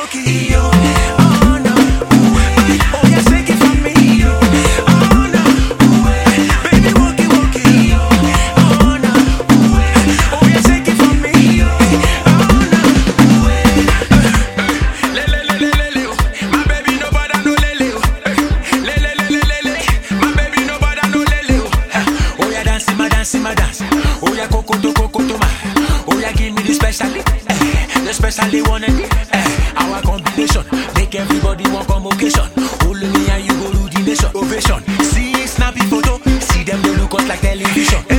walkie. Oh no, oh yeah, shake it for me. Oh no, baby walkie walkie. Oh no, oh yeah, shake it for me. Oh no, le le le le le, my baby no bother no le le, le le le le le, my baby no bother no le le. Oh yeah, dance my dance my dance. Oh yeah, coco to ma. Oh yeah, give me the specially one and our combination make everybody want convocation. Only me and you go to the nation ovation. See snappy photo, see them they look us like television.